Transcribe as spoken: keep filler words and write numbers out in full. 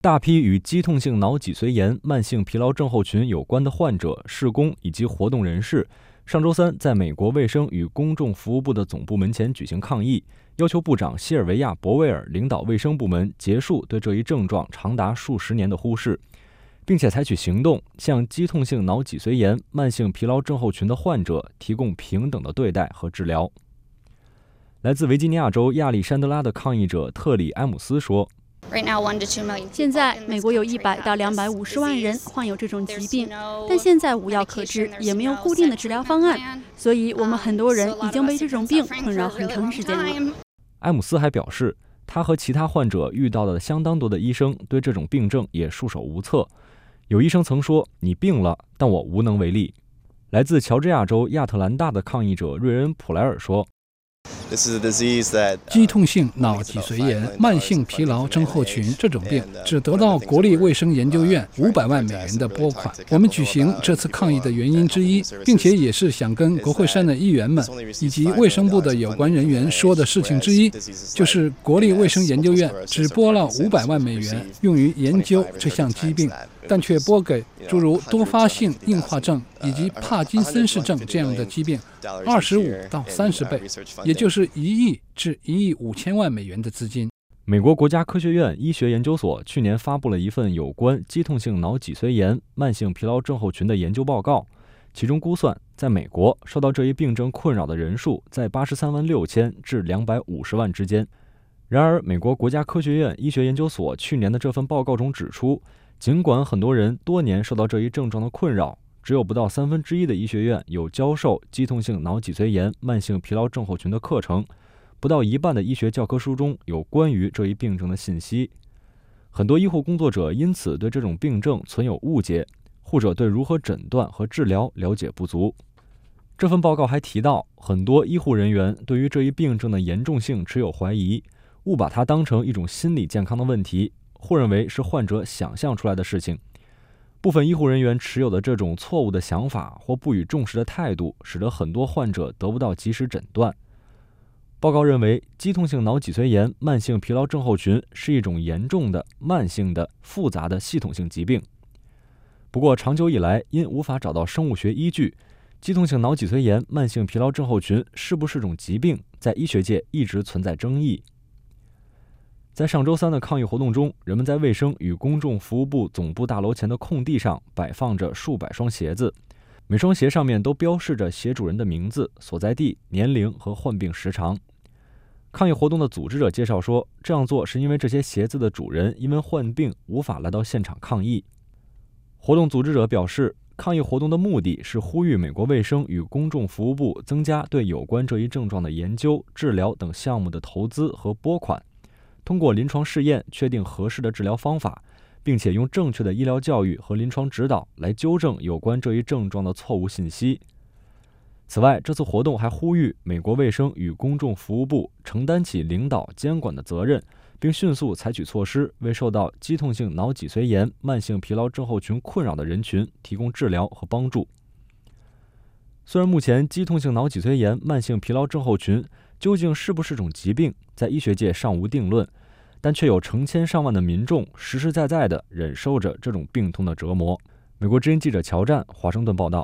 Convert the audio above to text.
大批与肌痛性脑脊髓炎慢性疲劳症候群有关的患者、事工以及活动人士，上周三在美国卫生与公众服务部的总部门前举行抗议，要求部长西尔维亚·博威尔领导卫生部门结束对这一症状长达数十年的忽视，并且采取行动，向肌痛性脑脊髓炎慢性疲劳症候群的患者提供平等的对待和治疗。来自维吉尼亚州亚历山德拉的抗议者特里埃姆斯说， 现在美国有一百到两百五十万人患有这种疾病，但现在无药可治，也没有固定的治疗方案，所以我们很多人已经被这种病困扰很长时间了。 埃姆斯还表示，他和其他患者遇到的相当多的医生对这种病症也束手无策。有医生曾说：“你病了，但我无能为力。”来自乔治亚州亚特兰大的抗议者瑞恩·普莱尔说， 肌痛性脑脊髓炎慢性疲劳症候群这种病只得到国立卫生研究院五百万美元的拨款。我们举行这次抗议的原因之一，并且也是想跟国会山的议员们以及卫生部的有关人员说的事情之一，就是国立卫生研究院只拨了五百万美元用于研究这项疾病，但却拨给诸如多发性硬化症以及帕金森氏症这样的疾病二十五到三十倍，也就是一亿至一亿五千万美元的资金。 美国国家科学院医学研究所去年发布了一份有关肌痛性脑脊髓炎慢性疲劳症候群的研究报告，其中估算，在美国受到这一病症困扰的人数在八十三万六千至两百五十万之间。然而，美国国家科学院医学研究所去年的这份报告中指出，尽管很多人多年受到这一症状的困扰，只有不到三分之一的医学院有教授肌痛性脑脊髓炎慢性疲劳症候群的课程，不到一半的医学教科书中有关于这一病症的信息。很多医护工作者因此对这种病症存有误解，或者对如何诊断和治疗了解不足。这份报告还提到，很多医护人员对于这一病症的严重性持有怀疑，误把它当成一种心理健康的问题，或认为是患者想象出来的事情。部分医护人员持有的这种错误的想法或不予重视的态度，使得很多患者得不到及时诊断。报告认为，肌痛性脑脊髓炎慢性疲劳症候群是一种严重的、慢性的、复杂的系统性疾病。不过，长久以来因无法找到生物学依据，肌痛性脑脊髓炎慢性疲劳症候群是不是种疾病，在医学界一直存在争议。在上周三的抗议活动中，人们在卫生与公众服务部总部大楼前的空地上摆放着数百双鞋子，每双鞋上面都标示着鞋主人的名字、所在地、年龄和患病时长。抗议活动的组织者介绍说，这样做是因为这些鞋子的主人因为患病无法来到现场抗议。活动组织者表示，抗议活动的目的是呼吁美国卫生与公众服务部增加对有关这一症状的研究、治疗等项目的投资和拨款，通过临床试验确定合适的治疗方法，并且用正确的医疗教育和临床指导来纠正有关这一症状的错误信息。此外，这次活动还呼吁美国卫生与公众服务部承担起领导监管的责任，并迅速采取措施，为受到肌痛性脑脊髓炎慢性疲劳症候群困扰的人群提供治疗和帮助。虽然目前肌痛性脑脊髓炎慢性疲劳症候群究竟是不是种疾病，在医学界尚无定论，但却有成千上万的民众实实在在地忍受着这种病痛的折磨。美国之音记者乔战，华盛顿报道。